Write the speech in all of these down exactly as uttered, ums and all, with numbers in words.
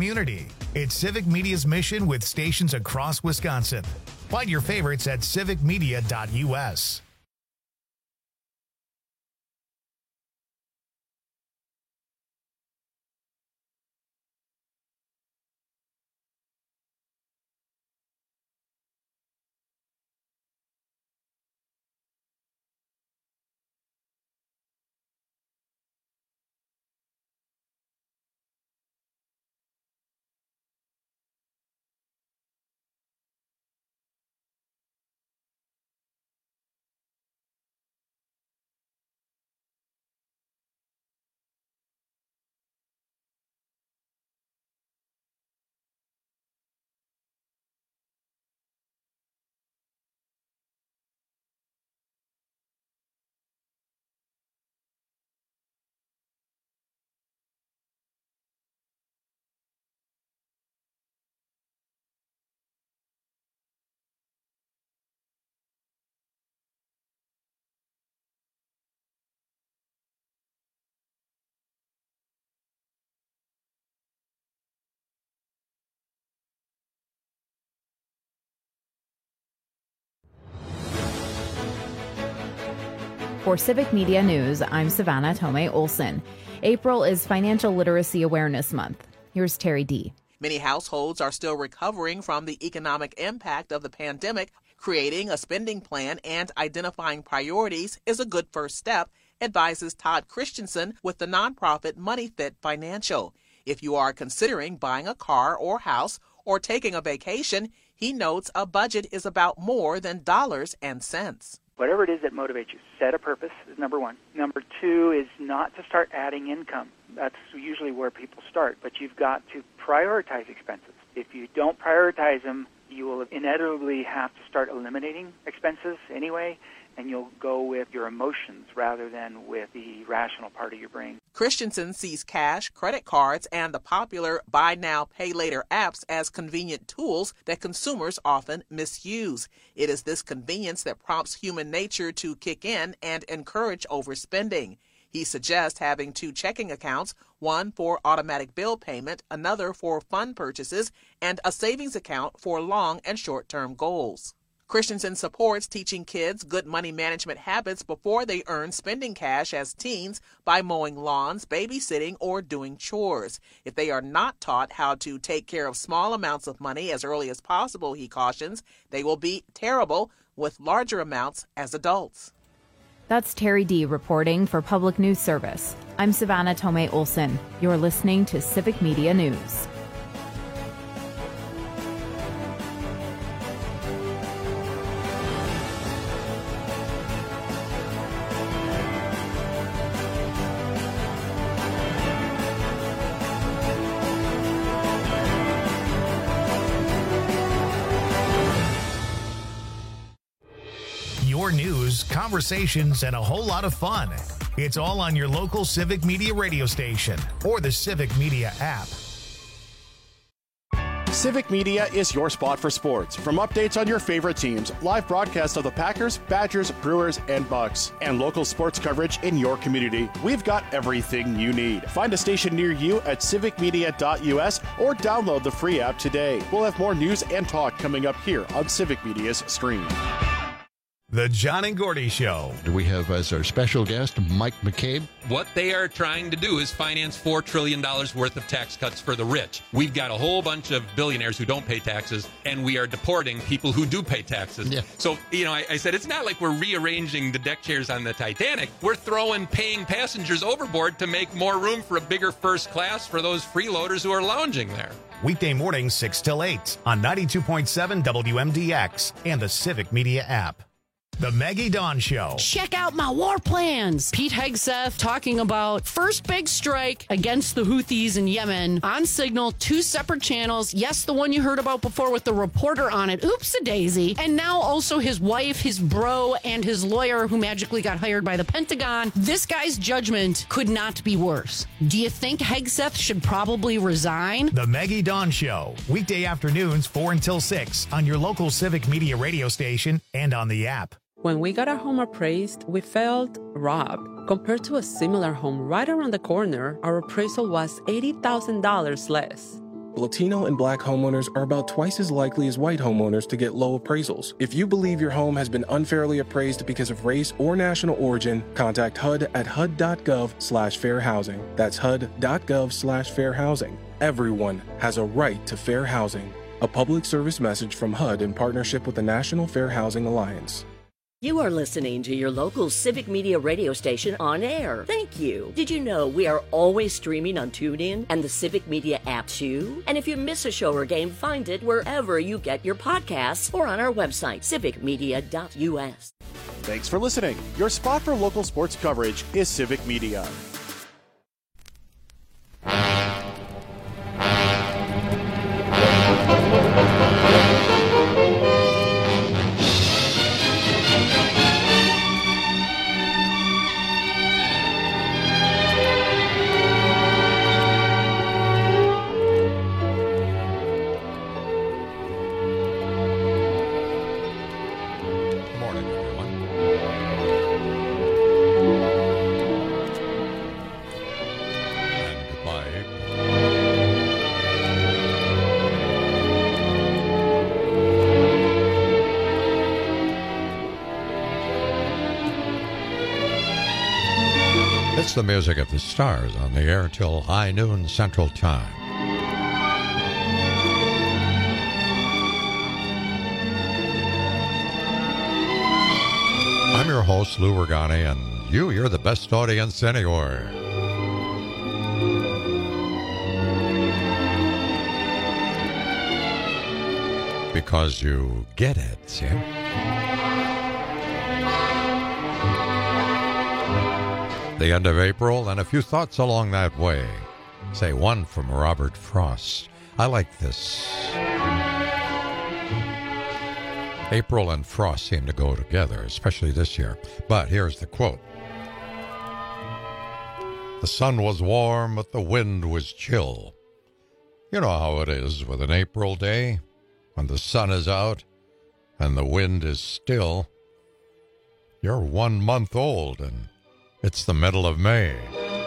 community. It's Civic Media's mission with stations across Wisconsin. Find your favorites at civic media dot U S. For Civic Media News, I'm Savannah Tomei Olson. April is Financial Literacy Awareness Month. Here's Terry D. Many households are still recovering from the economic impact of the pandemic. Creating a spending plan and identifying priorities is a good first step, advises Todd Christensen with the nonprofit MoneyFit Financial. If you are considering buying a car or house or taking a vacation, he notes a budget is about more than dollars and cents. Whatever it is that motivates you, set a purpose is number one. Number two is not to start adding income. That's usually where people start, but you've got to prioritize expenses. If you don't prioritize them, you will inevitably have to start eliminating expenses anyway, and you'll go with your emotions rather than with the rational part of your brain. Christensen sees cash, credit cards, and the popular buy now, pay later apps as convenient tools that consumers often misuse. It is this convenience that prompts human nature to kick in and encourage overspending. He suggests having two checking accounts, one for automatic bill payment, another for fund purchases, and a savings account for long and short-term goals. Christensen supports teaching kids good money management habits before they earn spending cash as teens by mowing lawns, babysitting, or doing chores. If they are not taught how to take care of small amounts of money as early as possible, he cautions, they will be terrible with larger amounts as adults. That's Terry D. reporting for Public News Service. I'm Savannah Tomei Olson. You're listening to Civic Media News. Your news, conversations, and a whole lot of fun. It's all on your local Civic Media radio station or the Civic Media app. Civic Media is your spot for sports. From updates on your favorite teams, live broadcasts of the Packers, Badgers, Brewers, and Bucks, and local sports coverage in your community, we've got everything you need. Find a station near you at civic media dot U S or download the free app today. We'll have more news and talk coming up here on Civic Media's stream. The John and Gordy Show. We have as our special guest Mike McCabe. What they are trying to do is finance four trillion dollars worth of tax cuts for the rich. We've got a whole bunch of billionaires who don't pay taxes, and we are deporting people who do pay taxes. Yeah. So, you know, I, I said it's not like we're rearranging the deck chairs on the Titanic. We're throwing paying passengers overboard to make more room for a bigger first class for those freeloaders who are lounging there. Weekday mornings six till eight on ninety-two point seven W M D X and the Civic Media app. The Maggie Dawn Show. Check out my war plans. Pete Hegseth talking about first big strike against the Houthis in Yemen on Signal, two separate channels. Yes, the one you heard about before with the reporter on it. Oops-a-daisy. And now also his wife, his bro, and his lawyer who magically got hired by the Pentagon. This guy's judgment could not be worse. Do you think Hegseth should probably resign? The Maggie Dawn Show. Weekday afternoons four until six on your local Civic Media radio station and on the app. When we got our home appraised, we felt robbed. Compared to a similar home right around the corner, our appraisal was eighty thousand dollars less. Latino and Black homeowners are about twice as likely as white homeowners to get low appraisals. If you believe your home has been unfairly appraised because of race or national origin, contact H U D at H U D dot gov slash fair housing. That's H U D dot gov slash fair housing. Everyone has a right to fair housing. A public service message from H U D in partnership with the National Fair Housing Alliance. You are listening to your local Civic Media radio station on air. Thank you. Did you know we are always streaming on TuneIn and the Civic Media app too? And if you miss a show or game, find it wherever you get your podcasts or on our website, civic media dot u s. Thanks for listening. Your spot for local sports coverage is Civic Media. The music of the stars on the air till high noon Central Time. I'm your host, Lou Ragani, and you, you're the best audience anywhere. Because you get it, see? The end of April, and a few thoughts along that way. Say one from Robert Frost. I like this. April and frost seem to go together, especially this year. But here's the quote. The sun was warm, but the wind was chill. You know how it is with an April day, when the sun is out and the wind is still. You're one month old, and it's the middle of May.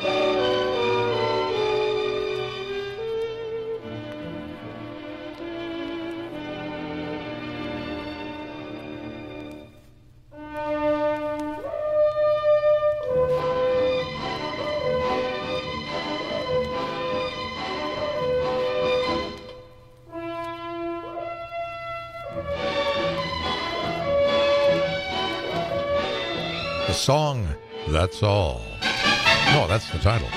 The song, That's All. No, that's the title.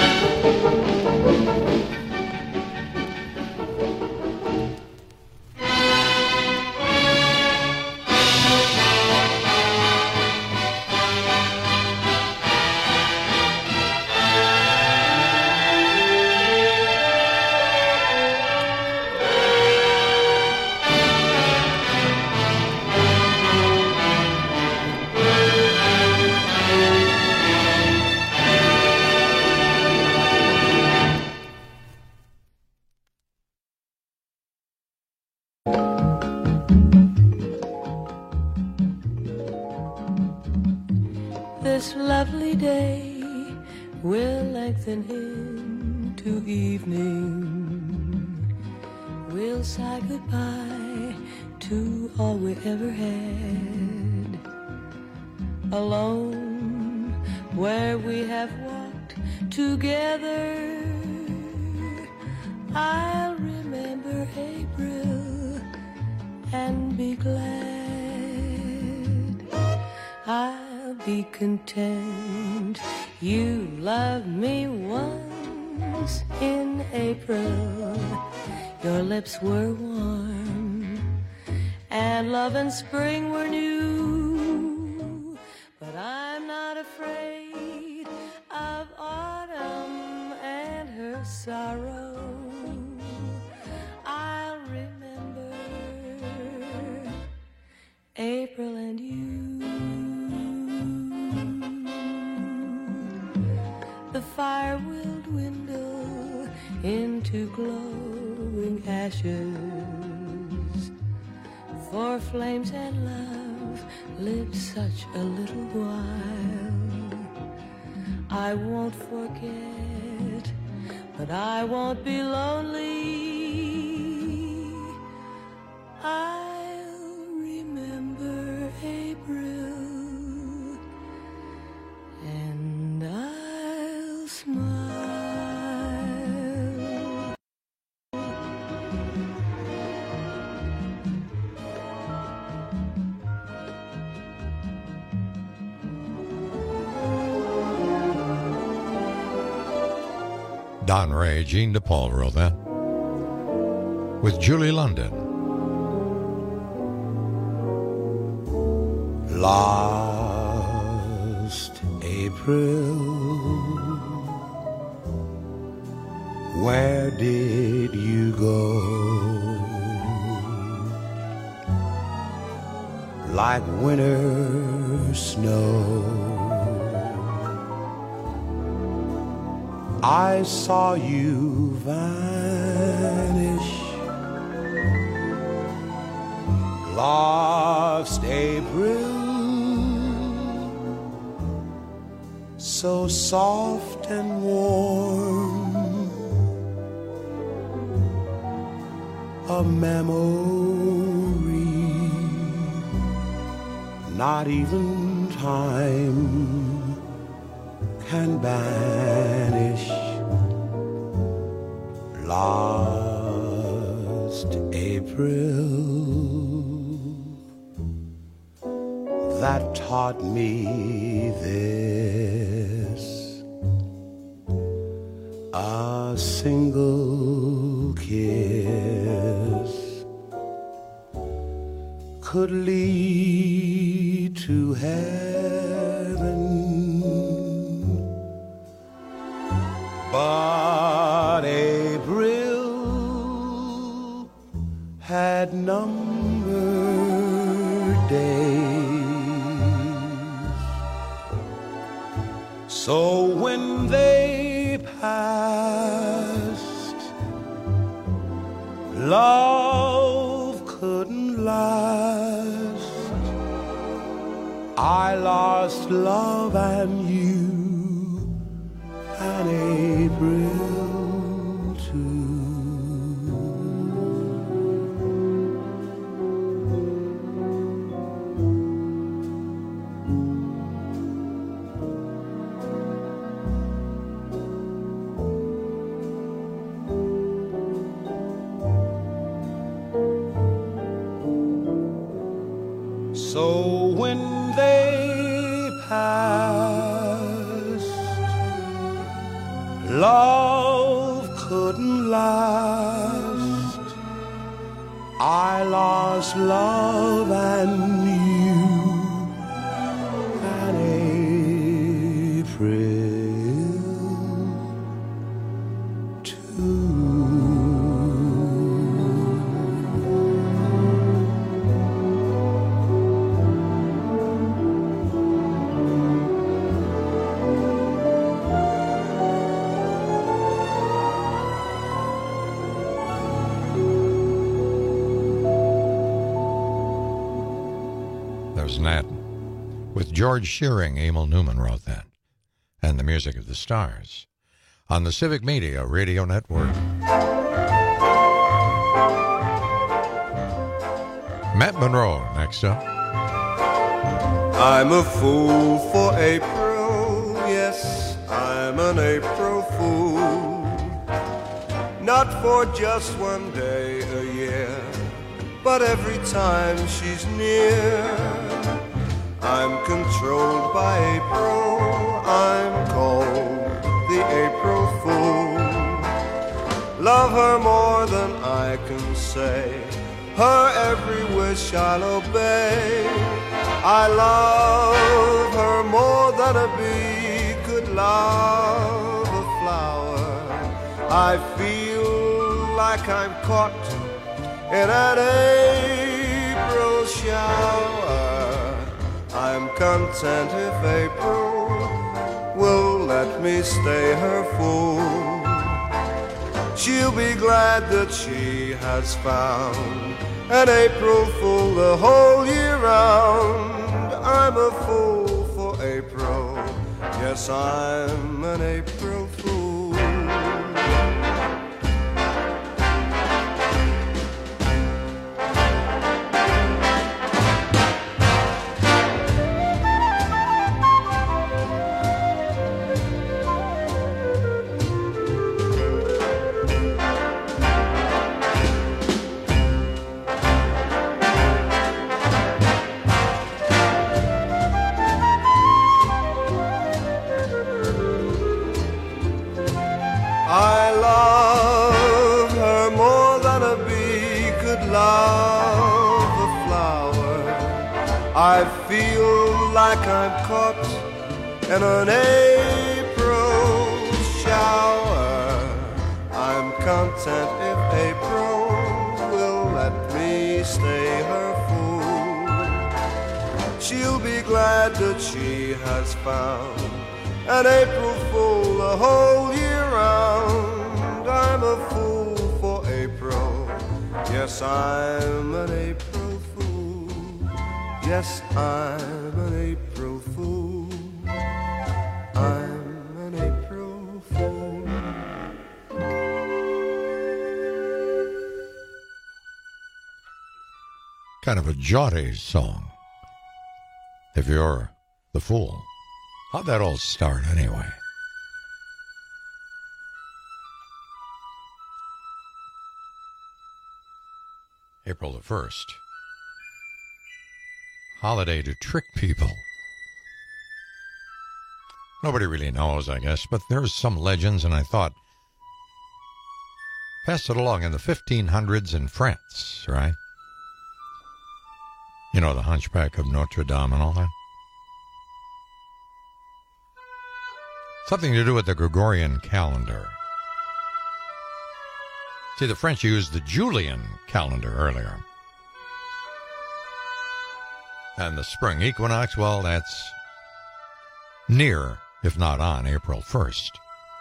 This lovely day will lengthen into evening. We'll say goodbye to all we ever had. Alone where we have walked together, I'll remember April and be glad. I'll be content you loved me once in April. Your lips were warm and love and spring were new. But I'm not afraid of autumn and her sorrow. I'll remember April and you. The fire will dwindle into glowing ashes, for flames and love live such a little while. I won't forget, but I won't be lonely. Don Ray, Gene DePaul wrote that. With Julie London. Lost April, where did you go? Like winter snow, I saw you vanish. Lost April, so soft and warm, a memory not even time can banish. Lost April, that taught me this: a single kiss could lead to heaven, but April had numbered days. So when they passed, love couldn't last. I lost love and you and April too. So when they passed, love couldn't last. I lost love and you and April too. There's Nat. With George Shearing, Emil Newman wrote that. And the music of the stars. On the Civic Media Radio Network. Matt Monroe, next up. I'm a fool for April, yes, I'm an April fool. Not for just one day a year, but every time she's near. I'm controlled by April, I'm called the April Fool. Love her more than I can say, her every wish I'll obey. I love her more than a bee could love a flower. I feel like I'm caught in an April shower. I'm content if April will let me stay her fool. She'll be glad that she has found an April fool the whole year round. I'm a fool for April, yes, I'm an April fool. I feel like I'm caught in an April shower. I'm content if April will let me stay her fool. She'll be glad that she has found an April fool the whole year round. I'm a fool for April. Yes, I'm an April fool. Yes, I'm an April fool. I'm an April fool. Kind of a jaunty song. If you're the fool. How'd that all start anyway? April the first. Holiday to trick people. Nobody really knows, I guess, but there's some legends, and I thought, pass it along. In the fifteen hundreds in France, right? You know, the Hunchback of Notre Dame and all that. Something to do with the Gregorian calendar. See, the French used the Julian calendar earlier. And the spring equinox, well, that's near, if not on, April first.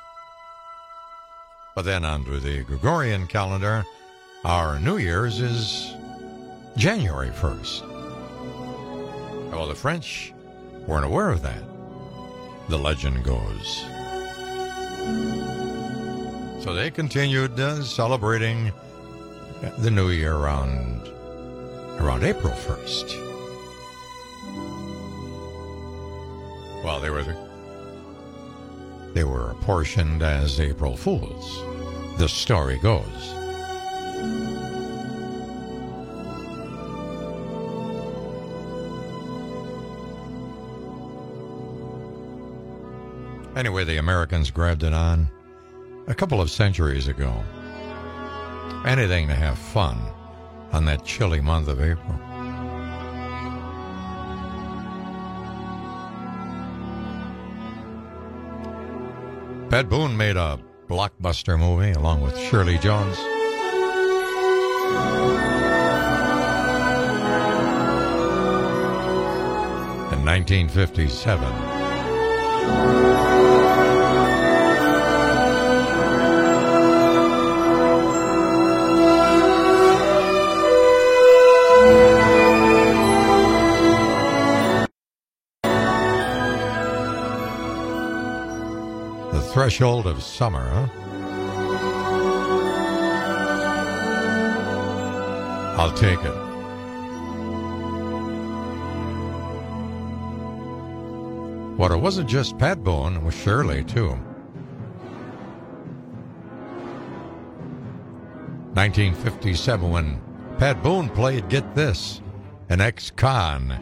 But then under the Gregorian calendar, our New Year's is January first. Well, the French weren't aware of that, the legend goes. So they continued uh, celebrating the New Year around, around April first. Well, they were they were apportioned as April Fools. The story goes. Anyway, the Americans grabbed it on a couple of centuries ago. Anything to have fun on that chilly month of April. Pat Boone made a blockbuster movie along with Shirley Jones. In nineteen fifty-seven. Threshold of summer, huh? I'll take it. What, it wasn't just Pat Boone, it was Shirley, too. nineteen fifty-seven, when Pat Boone played, get this, an ex-con.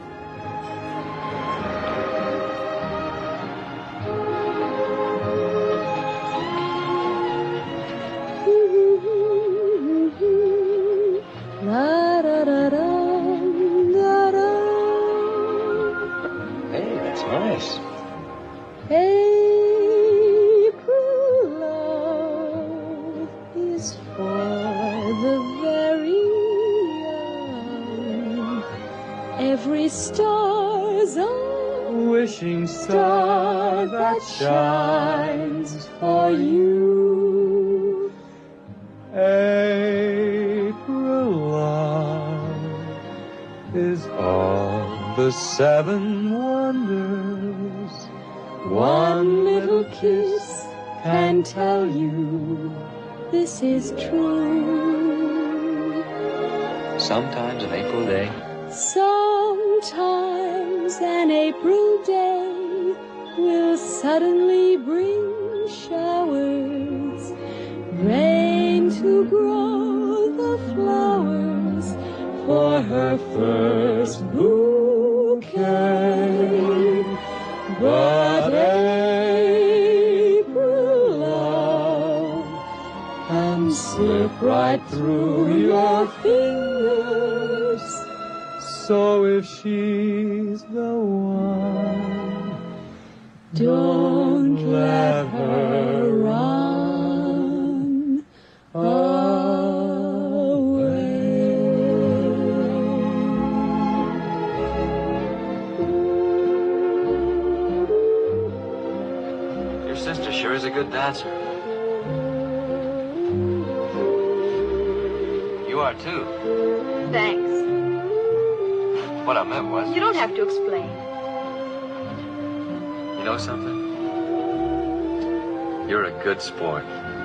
Shines for you. April love is all the seven wonders. One little kiss can tell you this is true. Sometimes an April day. Sometimes an April day will suddenly bring showers, rain to grow the flowers for her first bouquet. But April love can slip right through your fingers. So if she's the one, don't let her run away. Your sister sure is a good dancer. You are too. Thanks. What I meant was... You don't have to explain. You know something? You're a good sport.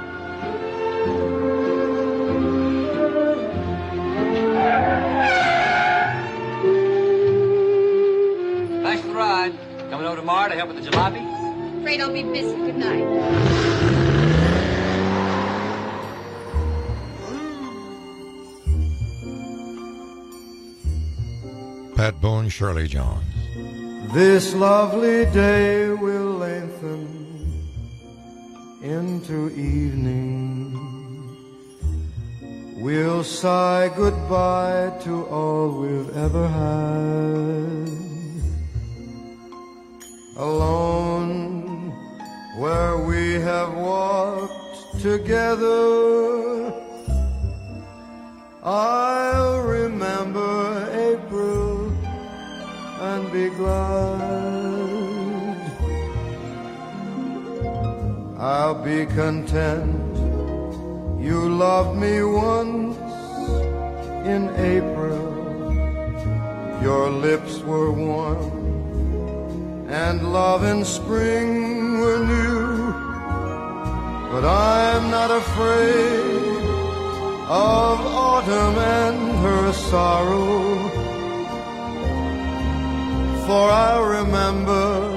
Thanks for the ride. Coming over tomorrow to help with the jalopy? Afraid I'll be busy. Good night. Pat Boone, Shirley Jones. This lovely day will lengthen into evening. We'll sigh goodbye to all we've ever had. Alone where we have walked together, I'll remember April and be glad. I'll be content you loved me once in April. Your lips were warm and love in spring were new. But I'm not afraid of autumn and her sorrow, for I remember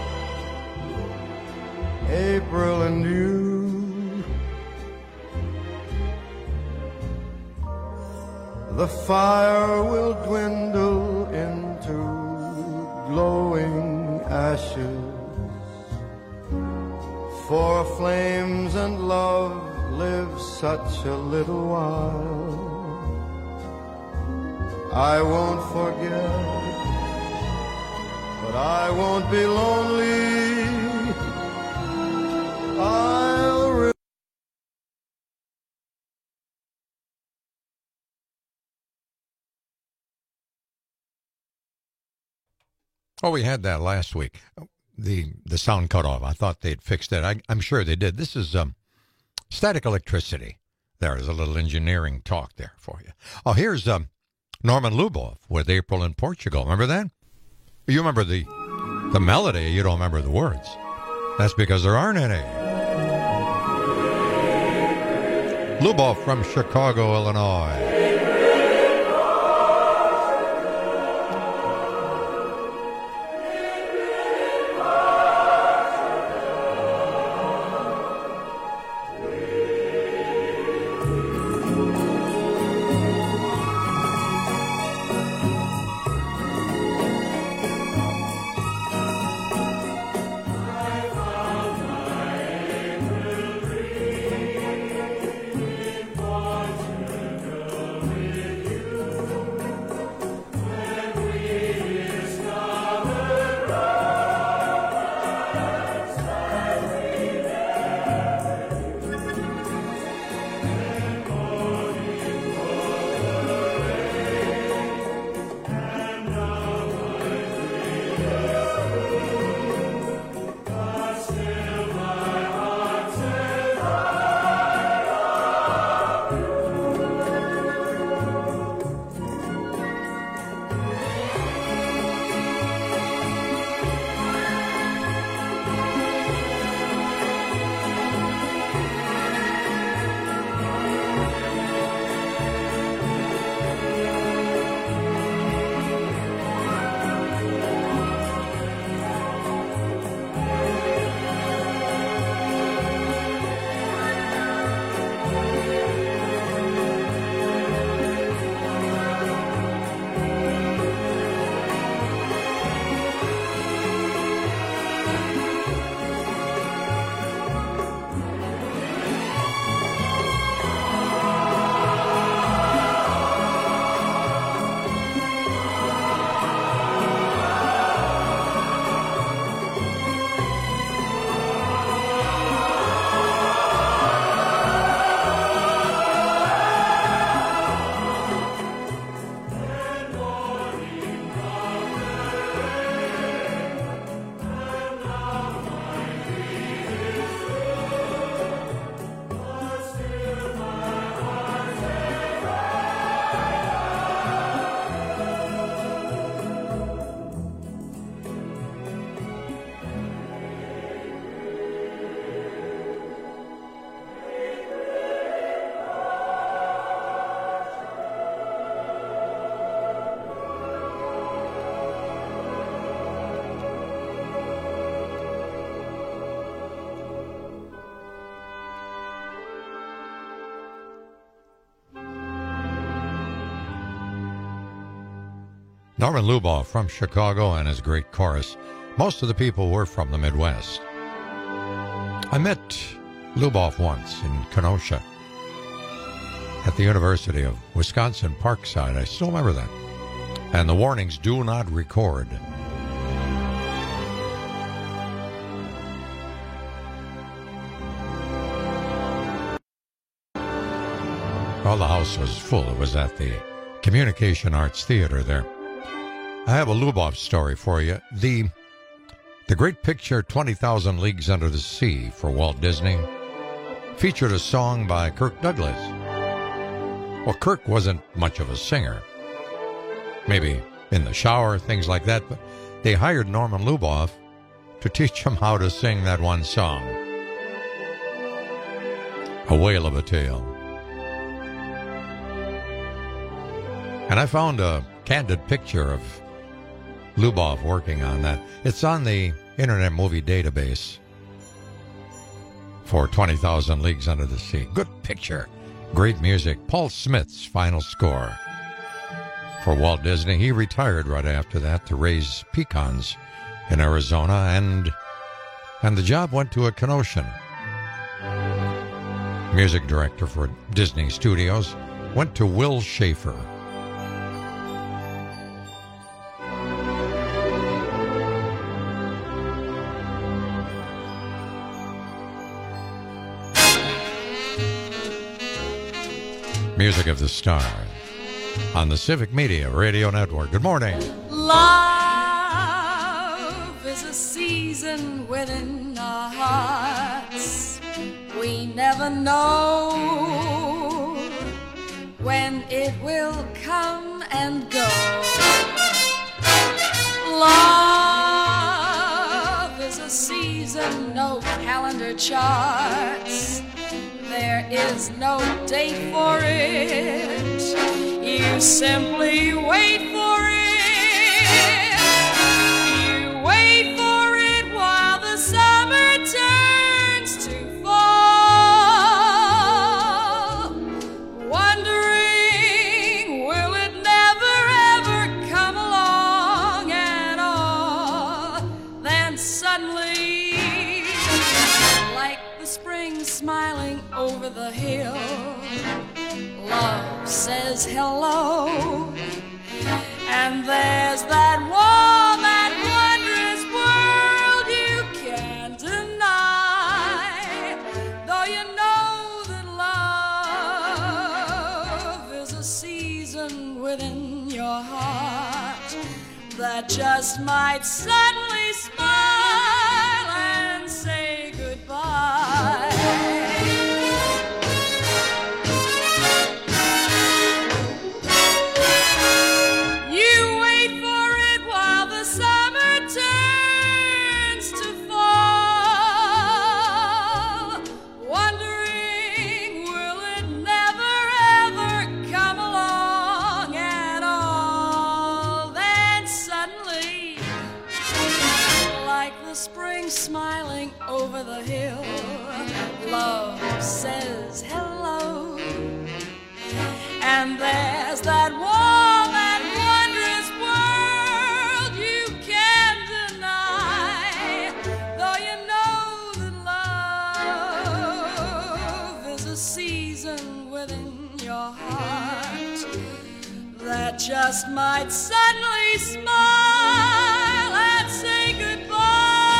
April and you. The fire will dwindle into glowing ashes, for flames and love live such a little while. I won't forget, but I won't be lonely. I'll re- Oh, we had that last week. The the sound cut off. I thought they'd fixed it. I, I'm sure they did. This is um, static electricity. There's a little engineering talk there for you. Oh, here's um, Norman Lubov with April in Portugal. Remember that? You remember the the melody. You don't remember the words. That's because there aren't any. Lubov from Chicago, Illinois. Norman Luboff from Chicago and his great chorus. Most of the people were from the Midwest. I met Luboff once in Kenosha at the University of Wisconsin Parkside. I still remember that. And the warnings, do not record. Well, the house was full. It was at the Communication Arts Theater there. I have a Luboff story for you. The, the great picture twenty thousand Leagues Under the Sea for Walt Disney featured a song by Kirk Douglas. Well, Kirk wasn't much of a singer. Maybe in the shower, things like that, but they hired Norman Luboff to teach him how to sing that one song. A Whale of a Tale. And I found a candid picture of Luboff working on that. It's on the Internet Movie Database for twenty thousand Leagues Under the Sea. Good picture. Great music. Paul Smith's final score for Walt Disney. He retired right after that to raise pecans in Arizona, and and the job went to a Kenosian. Music director for Disney Studios went to Will Schaefer. Music of the Stars on the Civic Media Radio Network. Good morning. Love is a season within our hearts. We never know when it will come and go. Love is a season, no calendar charts. There is no date for it. You simply wait for it. You wait for it while the summer turns to fall. Wondering, will it never ever come along at all? Then suddenly, like the spring smiling over the hill, love says hello, and there's that warm and wondrous world you can't deny. Though you know that love is a season within your heart that just might suddenly smile and say goodbye. Smiling over the hill, love says hello, and there's that warm and wondrous world you can't deny. Though you know that love is a season within your heart that just might suddenly smile and say goodbye.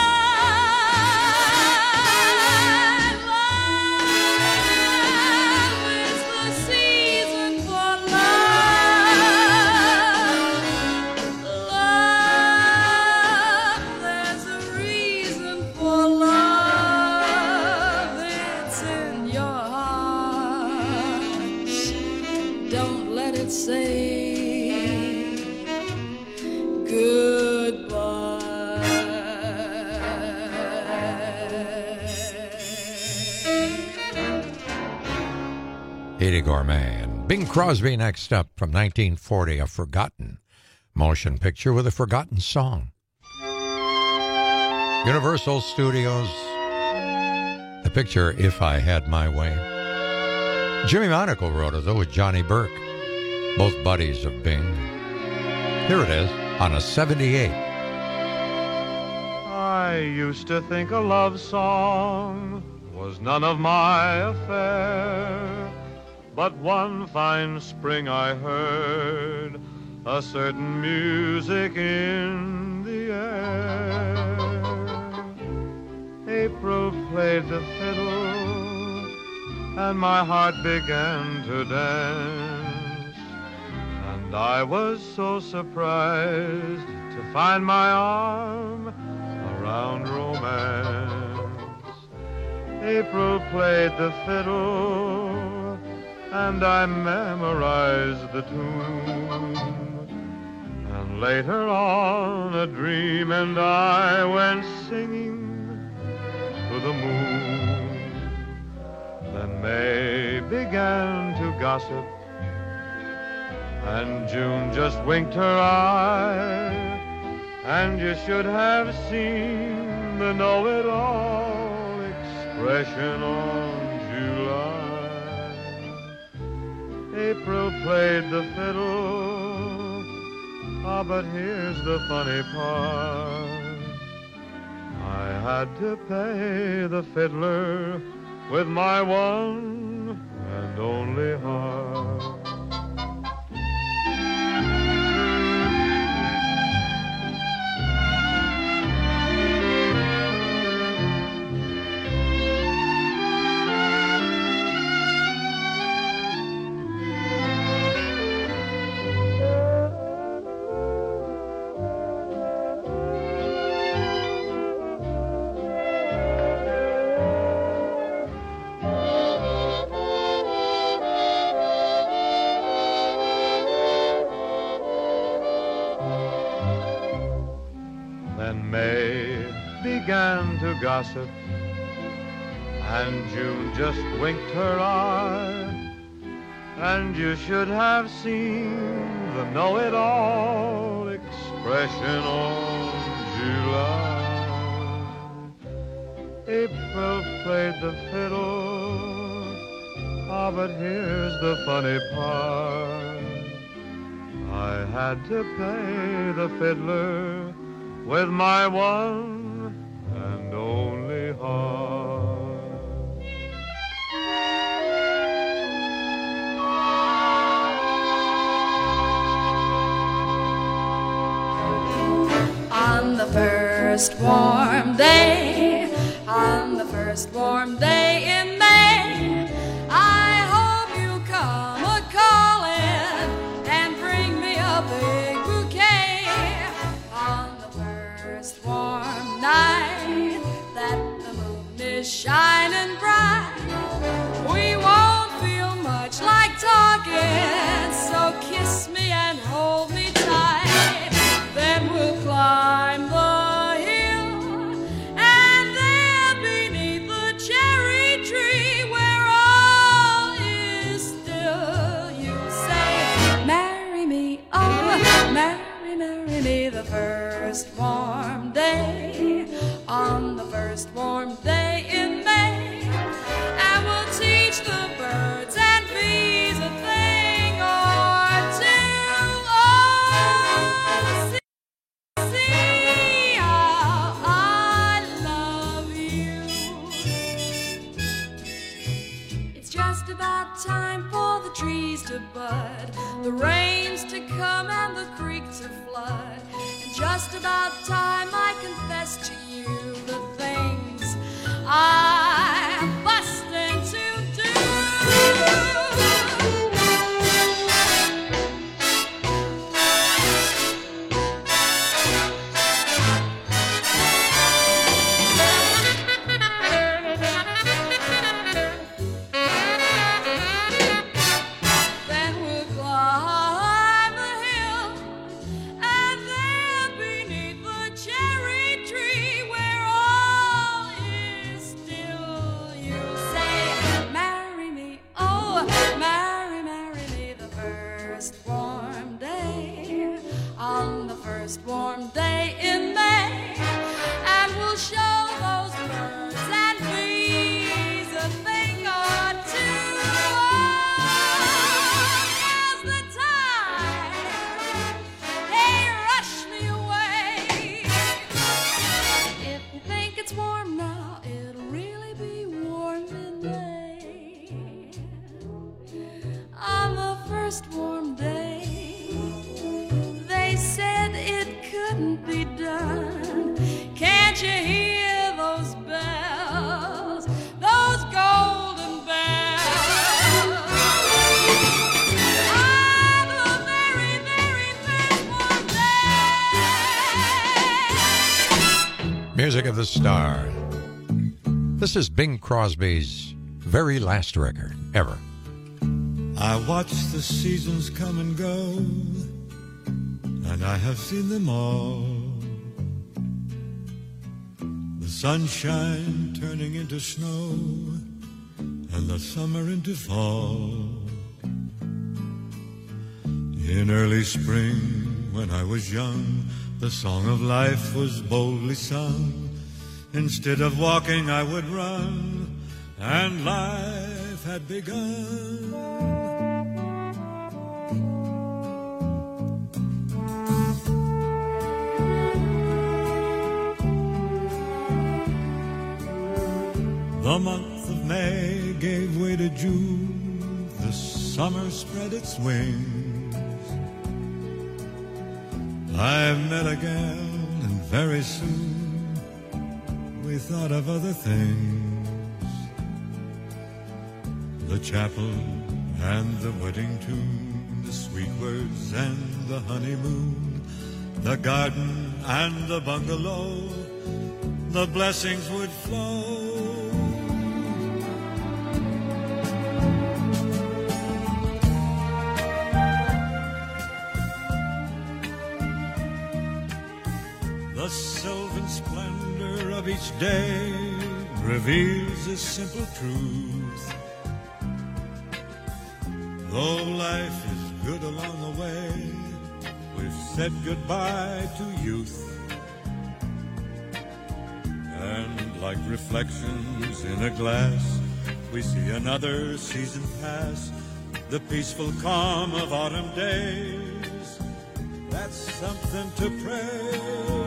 Eddie Gourmet and Bing Crosby next up from nineteen forty, a forgotten motion picture with a forgotten song. Universal Studios, the picture If I Had My Way. Jimmy Monaco wrote it, though, with Johnny Burke, both buddies of Bing. Here it is on a seventy-eight. I used to think a love song was none of my affair, but one fine spring I heard a certain music in the air. April played the fiddle and my heart began to dance, and I was so surprised to find my arm around romance. April played the fiddle and I memorized the tune, and later on a dream and I went singing to the moon. Then May began to gossip and June just winked her eye, and you should have seen the know-it-all expression on July. April played the fiddle, ah, but here's the funny part. I had to pay the fiddler with my one and only heart. Began to gossip, and June just winked her eye, and you should have seen the know-it-all expression on July. April played the fiddle, ah, but here's the funny part. I had to pay the fiddler with my one and only heart. On the first warm day, on the first warm day in May, I hope you come a-calling and bring me a big bouquet. On the first warm night that the moon is shining bright, we won't feel much like talking, so kiss me and hold me tight. Then we'll climb the hill, and there beneath the cherry tree where all is still, you'll say, marry me, oh, marry, marry me the first warm day, on the first warm day in May, and we'll teach the birds and bees a thing or two. Oh, see, see how I love you. It's just about time for the trees to bud, the rains to come and the creek to flood. And just about time I confess to you the things I'm busting to do. Then we'll climb the hill, and there beneath the cherry tree where music of the star. This is Bing Crosby's very last record ever. I watch the seasons come and go, and I have seen them all. The sunshine turning into snow, and the summer into fall. In early spring, when I was young, the song of life was boldly sung. Instead of walking, I would run, and life had begun. The month of May gave way to June. The summer spread its wings. I met a gal, and very soon we thought of other things. The chapel and the wedding tune, the sweet words and the honeymoon, the garden and the bungalow, the blessings would flow. The sylvan splendor of each day reveals a simple truth. Though life is good along the way, we've said goodbye to youth. And like reflections in a glass, we see another season pass. The peaceful calm of autumn days, that's something to praise.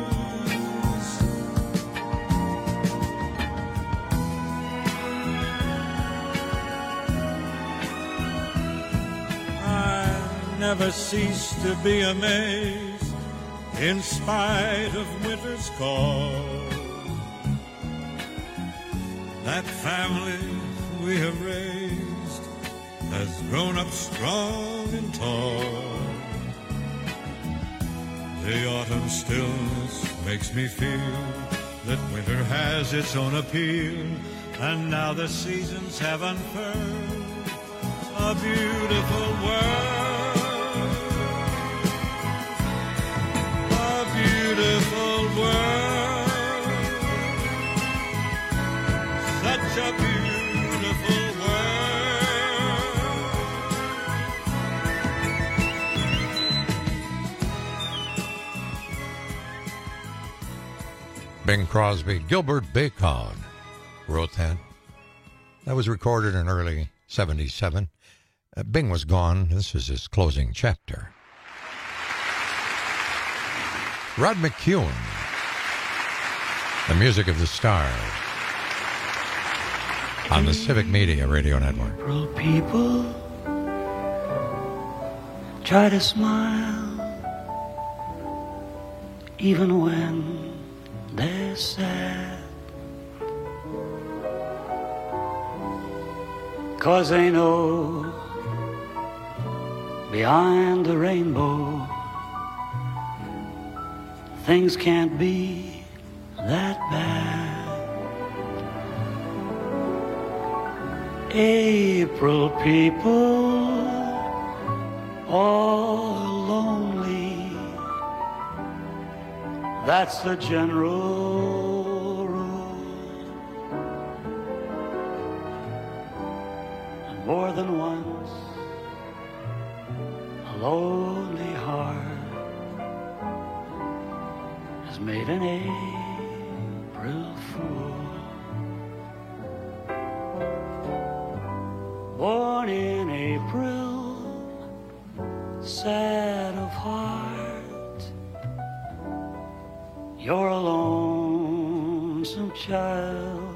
Never cease to be amazed in spite of winter's call. That family we have raised has grown up strong and tall. The autumn stillness makes me feel that winter has its own appeal, and now the seasons have unfurled a beautiful world. Beautiful world, such a beautiful world. Bing Crosby, Gilbert Bacon wrote that. That was recorded in early seventy-seven. Uh, Bing was gone. This is his closing chapter. Rod McKuen, the music of the stars, on the Civic Media Radio Network. April people try to smile even when they're sad, 'cause they know behind the rainbow things can't be that bad. April people, all lonely, that's the general rule. And more than once, a lonely heart made an April fool. Born in April, sad of heart, you're a lonesome child.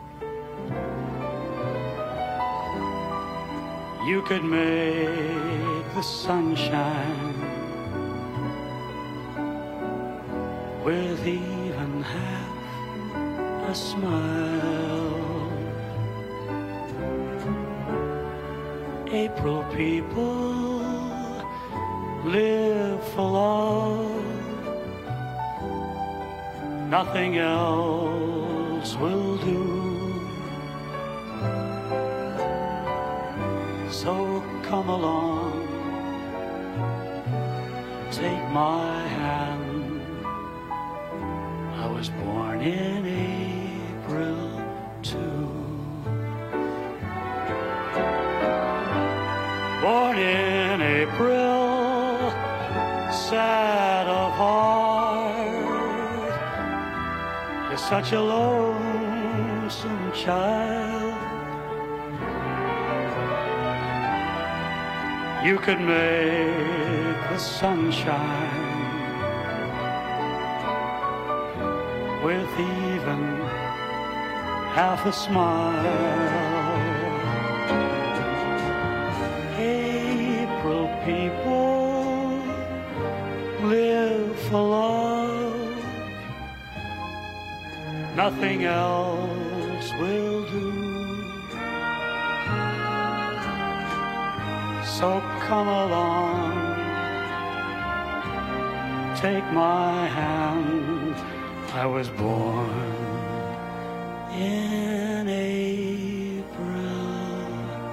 You could make the sunshine with even half a smile. April people live for love nothing else will do. So come along, take my hand. I was born in April too. Born in April, sad of heart, you're such a lonesome child. You could make the sun shine with even half a smile. April people live for love, nothing else will do. So come along, take my hand. I was born in April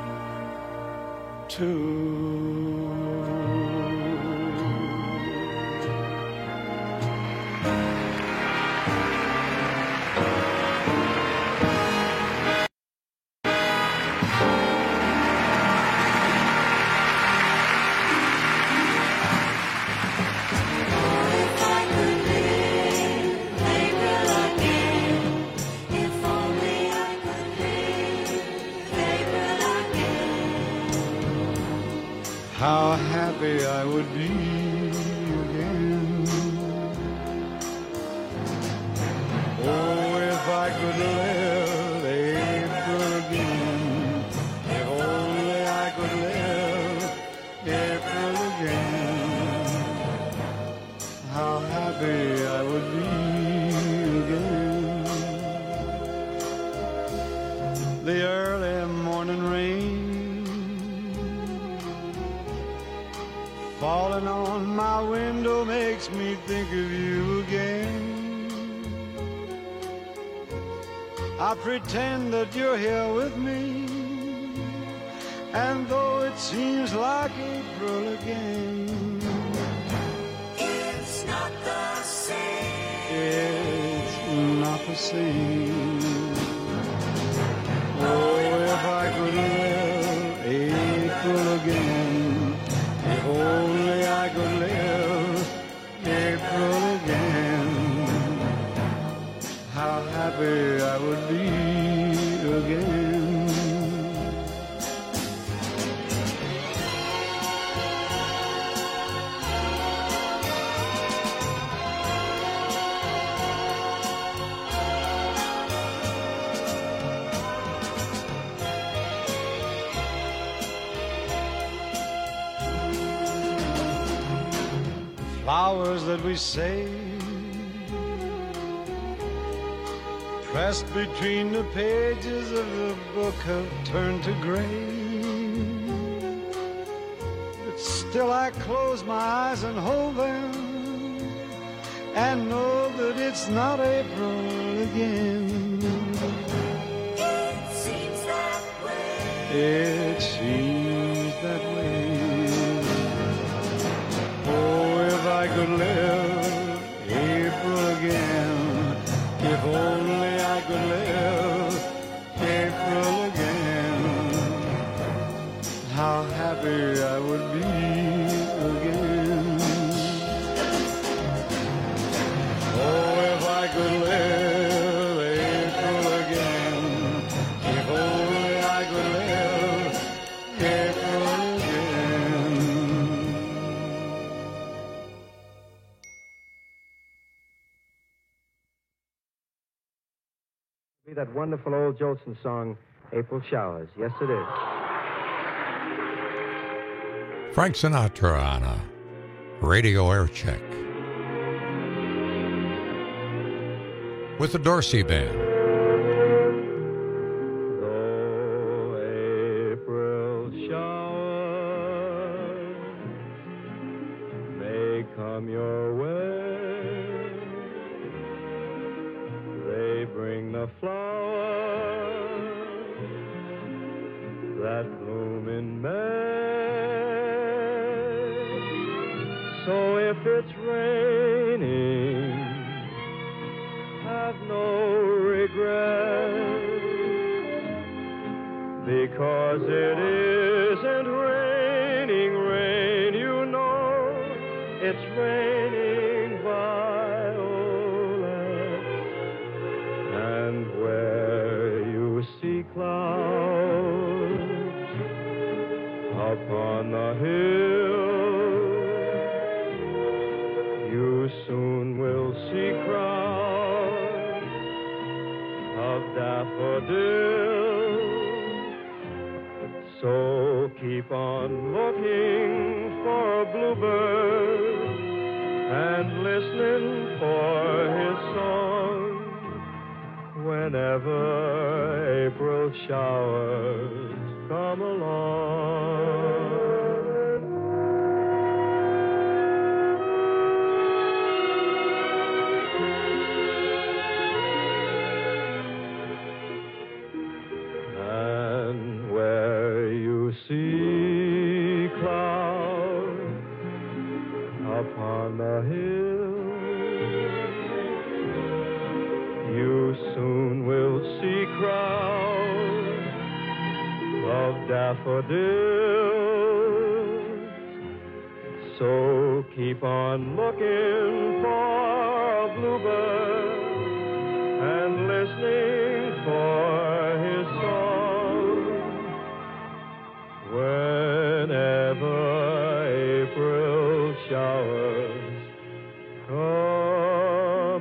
too. How happy I would be again. Oh, if I could live April again. If only I could live April again. How happy I would be again. The early morning rain falling on my window makes me think of you again. I pretend that you're here with me, and though it seems like April again, It's not the same. it's not the same. Oh, if I could live April again. If only I could live April again, how happy I would be again. Flowers that we saved, pressed between the pages of the book, have turned to gray. But still I close my eyes and hold them, and know that it's not April again. It seems that way. It seems that way. Oh, if I could live April again, if only I could live April again, how happy I would be again. Oh, if I could live April again, if only I could live April again. Be that wonderful old Jolson song, April Showers. Yes, it is. Frank Sinatra on a radio air check with the Dorsey Band. Though April showers may come your way, flowers that bloom in May. So if it's raining, have no regret, because it isn't raining rain, you know, it's raining violets. And where you see clouds upon the hill, you soon will see crowds of daffodils. So keep on looking for a bluebird and listening for his song whenever April showers come along. See clouds upon the hill, you soon will see crowds of daffodils. So keep on looking for a bluebird and listening for his song whenever April showers come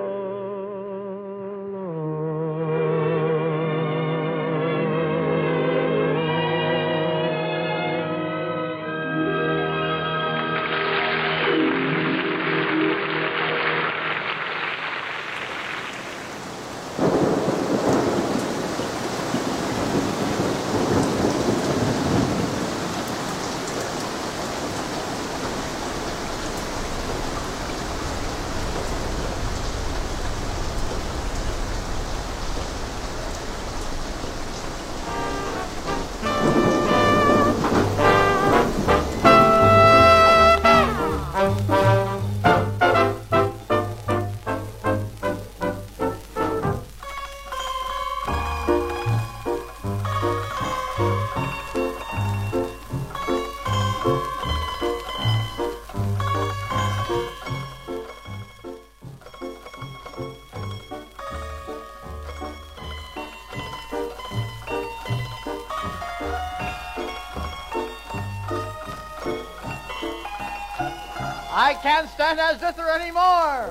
I can't stand as zither anymore.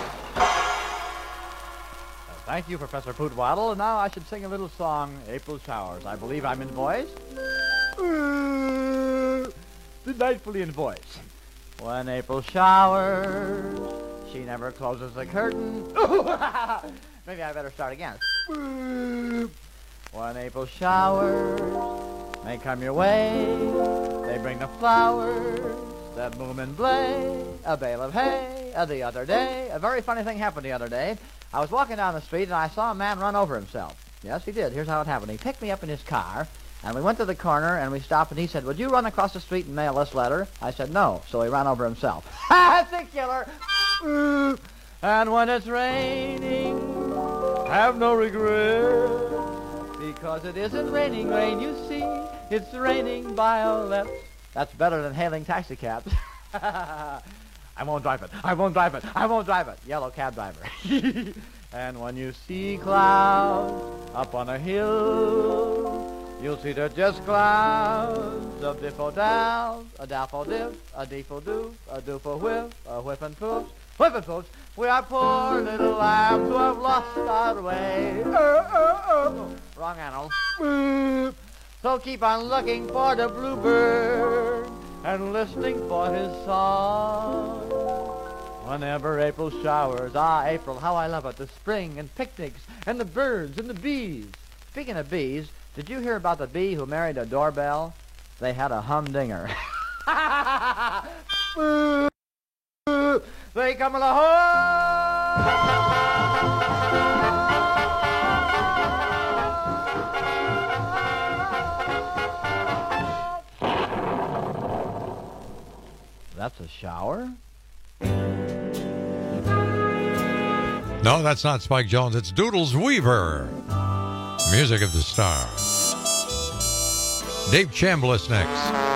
Thank you, Professor Pootwaddle. And now I should sing a little song, April Showers. I believe I'm in voice. Delightfully in voice. When April showers, she never closes the curtain. Maybe I better start again. When April showers may come your way, they bring the flowers that bloom and blay, a bale of hay. Uh, the other day, a very funny thing happened the other day. I was walking down the street and I saw a man run over himself. Yes, he did. Here's how it happened. He picked me up in his car, and we went to the corner and we stopped, and he said, "Would you run across the street and mail this letter?" I said, "No." So he ran over himself. That's a killer. And when it's raining, have no regret, because it isn't raining rain, you see. It's raining violets. That's better than hailing taxi cabs. I won't drive it. I won't drive it. I won't drive it. Yellow cab driver. And when you see clouds up on a hill, you'll see they're just clouds of daffodils, a daffodil, a deefle-doof, a doof-a-whiff, a whiff-and-poof, whiff-and-poofs. We are poor little lambs who have lost our way. Uh, uh, uh. Wrong animal. So keep on looking for the bluebird and listening for his song whenever April showers. Ah, April, how I love it. The spring and picnics and the birds and the bees. Speaking of bees, did you hear about the bee who married a doorbell? They had a humdinger. They come along. That's a shower? No, that's not Spike Jones. It's Doodles Weaver. Music of the Stars. Dave Chambliss next.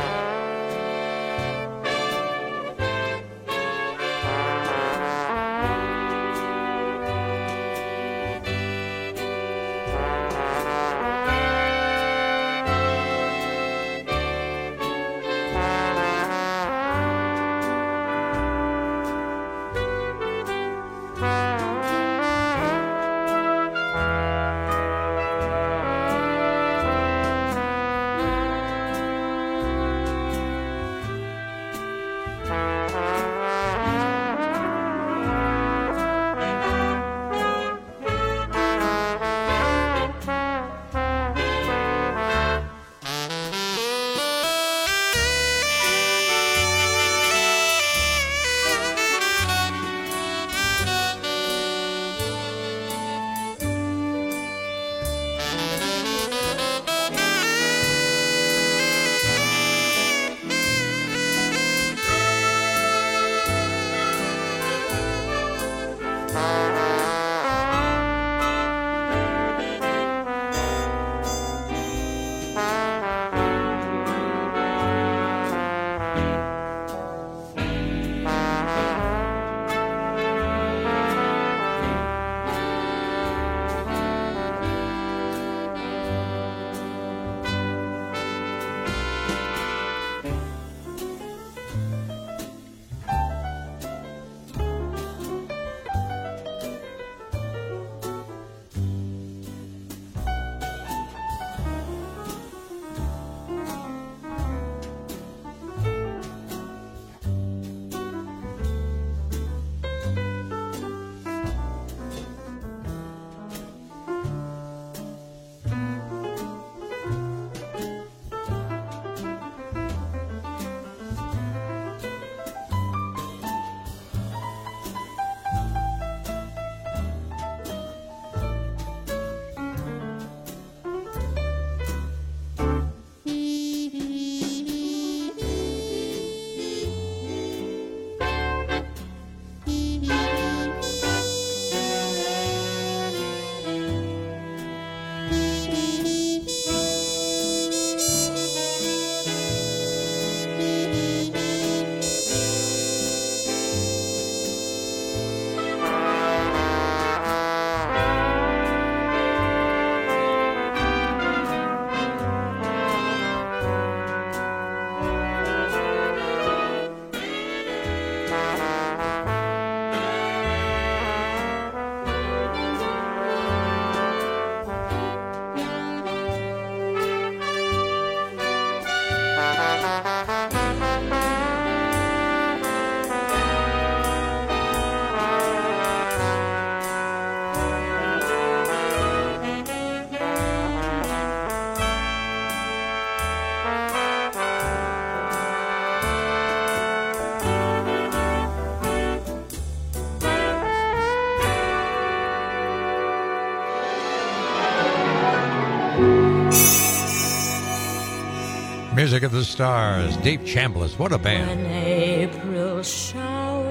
Music of the Stars, Dave Chambliss. What a band. When April showers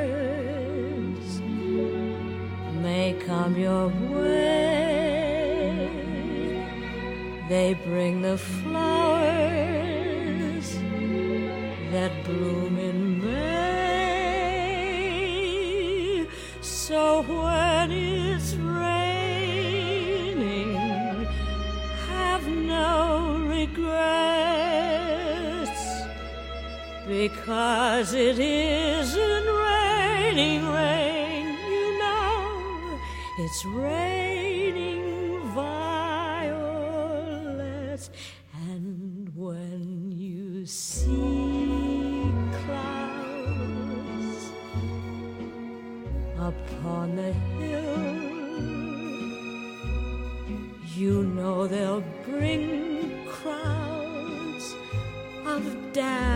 may come your way, they bring the flowers that bloom in May. So when it's raining, have no regrets, because it isn't raining rain, you know, it's raining violets. And when you see clouds upon the hill, you know they'll bring crowds of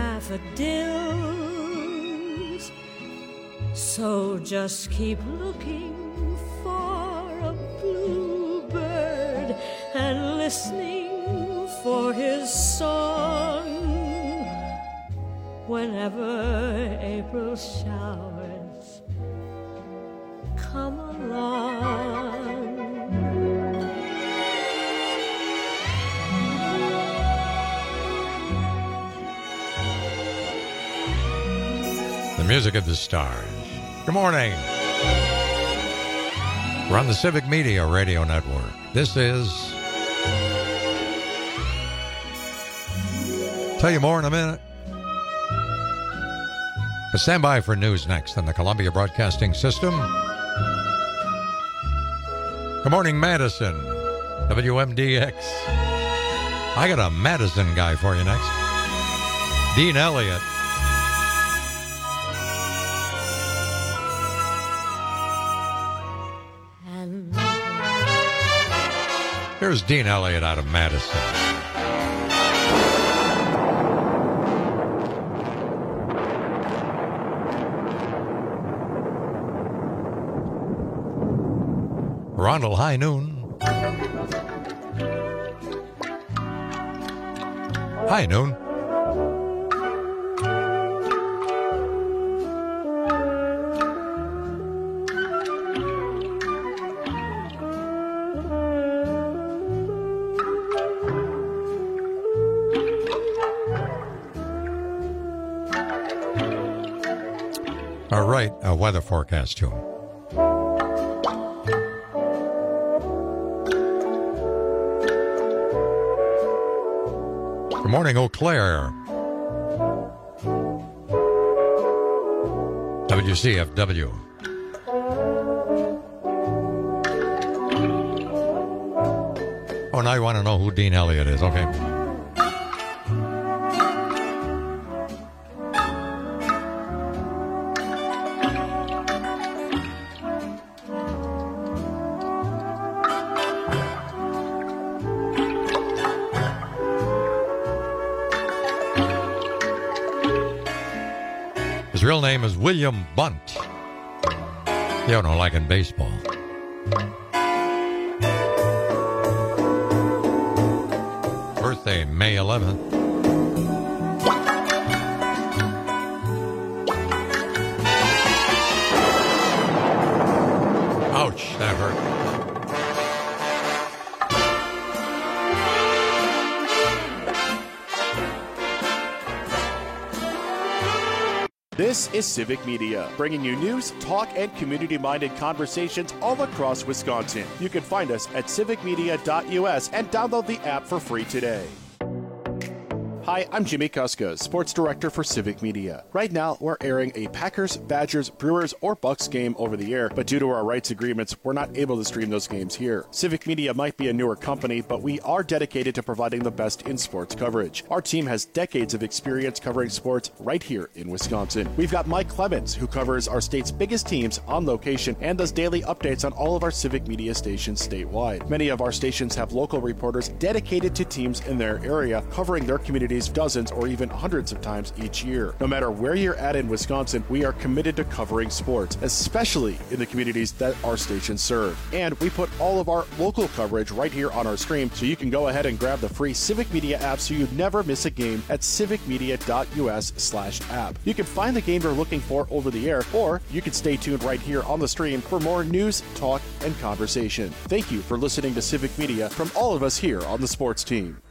daffodils. So just keep looking for a bluebird and listening for his song. Whenever April showers come along. The music of the stars. Good morning. We're on the Civic Media Radio Network. This is... Tell you more in a minute. But stand by for news next on the Columbia Broadcasting System. Good morning, Madison. W M D X. I got a Madison guy for you next. Dean Elliott. Here's Dean Elliott out of Madison. Rondell, high noon. High noon. All right, a weather forecast too. Good morning, Eau Claire. W C F W. Oh, now you want to know who Dean Elliott is. Okay. His real name is William Bunt. You don't know, like in baseball. Birthday, May eleventh. Ouch, that hurt. This is Civic Media, bringing you news, talk, and community-minded conversations all across Wisconsin. You can find us at civic media dot U S and download the app for free today. Hi, I'm Jimmy Kuska, Sports Director for Civic Media. Right now, we're airing a Packers, Badgers, Brewers, or Bucks game over the air, but due to our rights agreements, we're not able to stream those games here. Civic Media might be a newer company, but we are dedicated to providing the best in sports coverage. Our team has decades of experience covering sports right here in Wisconsin. We've got Mike Clemens, who covers our state's biggest teams on location and does daily updates on all of our Civic Media stations statewide. Many of our stations have local reporters dedicated to teams in their area, covering their communities dozens or even hundreds of times each year. No matter where you're at in Wisconsin, we are committed to covering sports, especially in the communities that our stations serve. And we put all of our local coverage right here on our stream, so you can go ahead and grab the free Civic Media app so you never miss a game at civic media dot U S slash app. You can find the game you're looking for over the air, or you can stay tuned right here on the stream for more news, talk, and conversation. Thank you for listening to Civic Media from all of us here on the sports team.